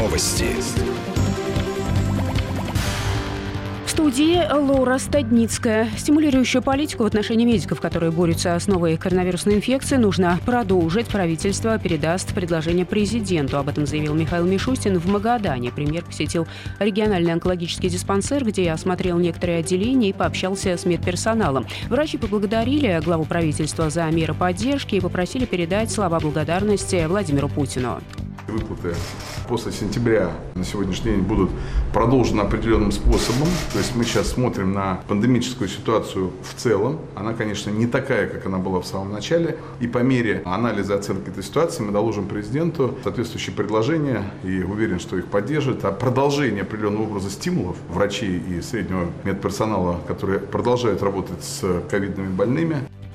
Новости. В студии Лора Стадницкая. Стимулирующую политику в отношении медиков, которые борются с новой коронавирусной инфекцией, нужно продолжить. Правительство передаст предложение президенту. Об этом заявил Михаил Мишустин в Магадане. Премьер посетил региональный онкологический диспансер, где осмотрел некоторые отделения и пообщался с медперсоналом. Врачи поблагодарили главу правительства за меры поддержки и попросили передать слова благодарности Владимиру Путину. Выплаты после сентября на сегодняшний день будут продолжены определенным способом. То есть мы сейчас смотрим на пандемическую ситуацию в целом. Она, конечно, не такая, как она была в самом начале. И по мере анализа и оценки этой ситуации мы доложим президенту соответствующие предложения и уверен, что их поддержит. А продолжение определенного образа стимулов врачей и среднего медперсонала, которые продолжают работать с ковидными больными.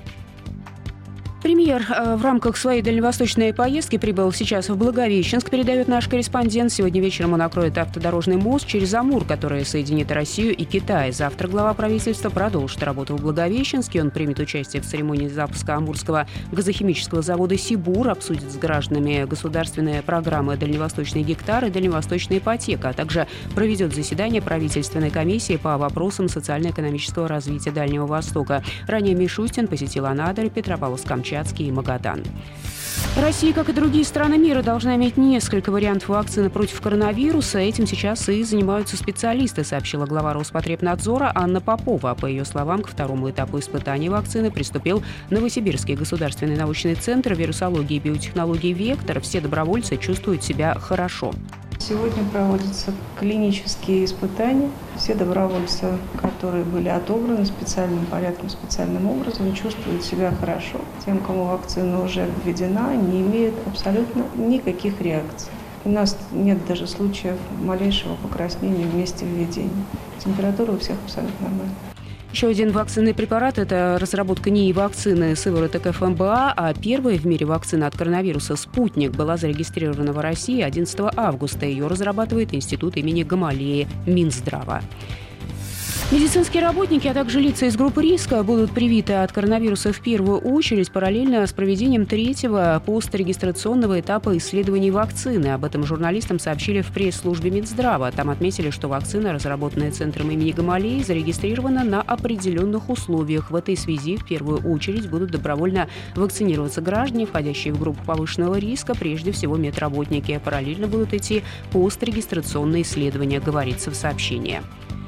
Премьер в рамках своей дальневосточной поездки прибыл сейчас в Благовещенск, передает наш корреспондент. Сегодня вечером он накроет автодорожный мост через Амур, который соединит Россию и Китай. Завтра глава правительства продолжит работу в Благовещенске. Он примет участие в церемонии запуска Амурского газохимического завода «Сибур», обсудит с гражданами государственные программы «Дальневосточный гектар» и «Дальневосточная ипотека», а также проведет заседание правительственной комиссии по вопросам социально-экономического развития Дальнего Востока. Ранее Мишустин посетил Анадырь, Петропавловск-Камчатский и Магадан. Россия, как и другие страны мира, должна иметь несколько вариантов вакцины против коронавируса. Этим сейчас и занимаются специалисты, сообщила глава Роспотребнадзора Анна Попова. По ее словам, к второму этапу испытаний вакцины приступил Новосибирский государственный научный центр вирусологии и биотехнологий «Вектор». Все добровольцы чувствуют себя хорошо. Сегодня проводятся клинические испытания. Все добровольцы, которые были отобраны специальным порядком, специальным образом, чувствуют себя хорошо. Тем, кому вакцина уже введена, не имеют абсолютно никаких реакций. У нас нет даже случаев малейшего покраснения в месте введения. Температура у всех абсолютно нормальная. Еще один вакцинный препарат – это разработка НИИ вакцины сывороток ФМБА, а первая в мире вакцина от коронавируса «Спутник» была зарегистрирована в России 11 августа. Ее разрабатывает институт имени Гамалеи Минздрава. Медицинские работники, а также лица из группы риска будут привиты от коронавируса в первую очередь параллельно с проведением третьего пострегистрационного этапа исследований вакцины. Об этом журналистам сообщили в пресс-службе Минздрава. Там отметили, что вакцина, разработанная Центром имени Гамалеи, зарегистрирована на определенных условиях. В этой связи в первую очередь будут добровольно вакцинироваться граждане, входящие в группу повышенного риска, прежде всего медработники. Параллельно будут идти пострегистрационные исследования, говорится в сообщении.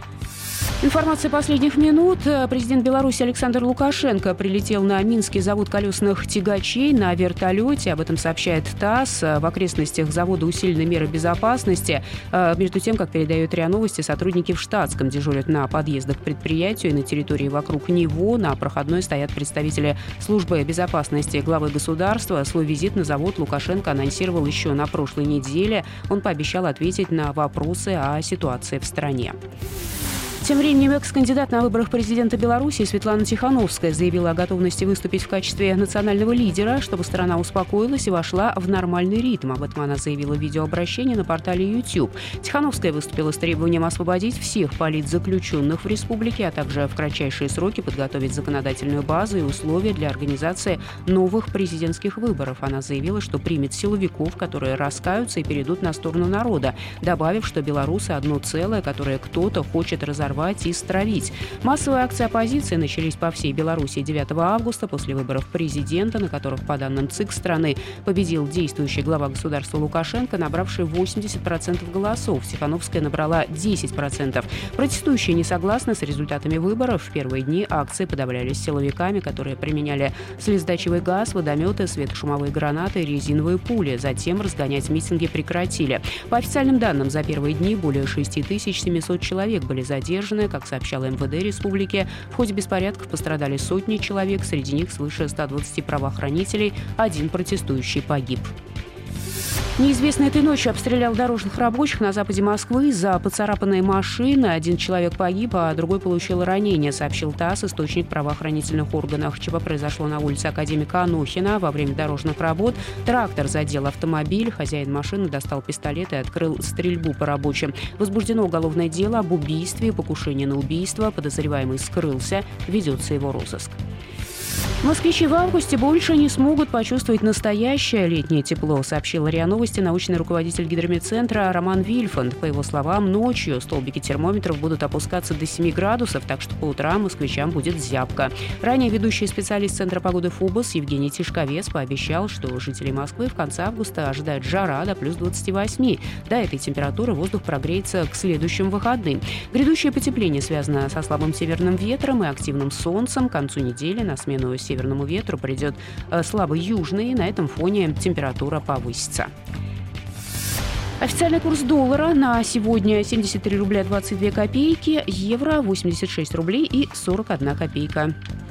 Информация последних минут. Президент Беларуси Александр Лукашенко прилетел на Минский завод колесных тягачей на вертолете. Об этом сообщает ТАСС. В окрестностях завода усилены меры безопасности. Между тем, как передает РИА Новости, сотрудники в штатском дежурят на подъездах к предприятию и на территории вокруг него. На проходной стоят представители службы безопасности главы государства. Свой визит на завод Лукашенко анонсировал еще на прошлой неделе. Он пообещал ответить на вопросы о ситуации в стране. Тем временем экс-кандидат на выборах президента Беларуси Светлана Тихановская заявила о готовности выступить в качестве национального лидера, чтобы страна успокоилась и вошла в нормальный ритм. Об этом она заявила в видеообращении на портале YouTube. Тихановская выступила с требованием освободить всех политзаключенных в республике, а также в кратчайшие сроки подготовить законодательную базу и условия для организации новых президентских выборов. Она заявила, что примет силовиков, которые раскаются и перейдут на сторону народа, добавив, что белорусы одно целое, которое кто-то хочет разорвать и стравить. Массовые акции оппозиции начались по всей Беларуси 9 августа после выборов президента, на которых, по данным ЦИК страны, победил действующий глава государства Лукашенко, набравший 80% голосов. Тихановская набрала 10%. Протестующие не согласны с результатами выборов. В первые дни акции подавлялись силовиками, которые применяли слезоточивый газ, водометы, светошумовые гранаты и резиновые пули. Затем разгонять митинги прекратили. По официальным данным, за первые дни более 6700 человек были задержаны. Как сообщало МВД республики, в ходе беспорядков пострадали сотни человек, среди них свыше 120 правоохранителей, один протестующий погиб. Неизвестный этой ночью обстрелял дорожных рабочих на западе Москвы из-за поцарапанной машины. Один человек погиб, а другой получил ранение, сообщил ТАСС, источник в правоохранительных органах. ЧП произошло на улице Академика Анохина. Во время дорожных работ трактор задел автомобиль. Хозяин машины достал пистолет и открыл стрельбу по рабочим. Возбуждено уголовное дело об убийстве и покушении на убийство. Подозреваемый скрылся. Ведется его розыск. Москвичи в августе больше не смогут почувствовать настоящее летнее тепло, сообщил РИА Новости научный руководитель Гидрометцентра Роман Вильфанд. По его словам, ночью столбики термометров будут опускаться до 7 градусов, так что по утрам москвичам будет зябко. Ранее ведущий специалист Центра погоды ФУБОС Евгений Тишковец пообещал, что жители Москвы в конце августа ожидают жара до плюс 28. До этой температуры воздух прогреется к следующим выходным. Грядущее потепление связано со слабым северным ветром и активным солнцем. К концу недели на смену северному ветру придет слабый южный, и на этом фоне температура повысится. Официальный курс доллара на сегодня 73 рубля 22 копейки, евро 86 рублей и 41 копейка.